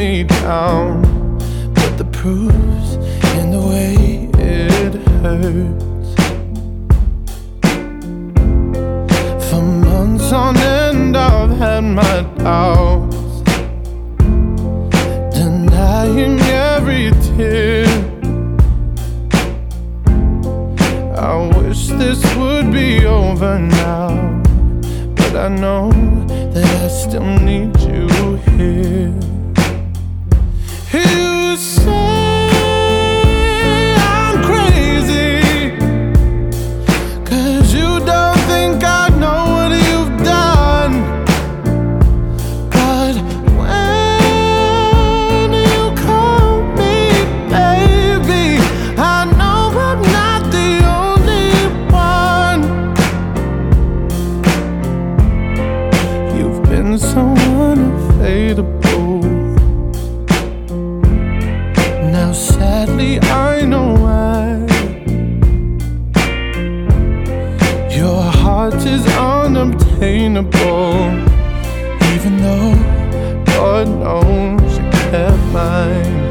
me down, but the proof's in the way it hurts. For months on end I've had my doubts, denying every tear. I wish this would be over now, but I know that I still need you here. You say I'm crazy, 'cause you don't think I know what you've done. But when you call me baby, I know I'm not the only one. You've been so unfadable. Now sadly I know why. Your heart is unobtainable, even though God knows you kept mine.